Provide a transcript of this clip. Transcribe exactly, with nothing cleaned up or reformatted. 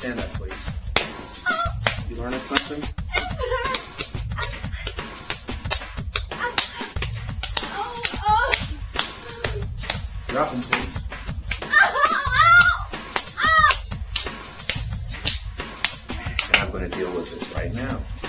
Stand up, please. You learning something? Drop them, please. And I'm going to deal with this right now.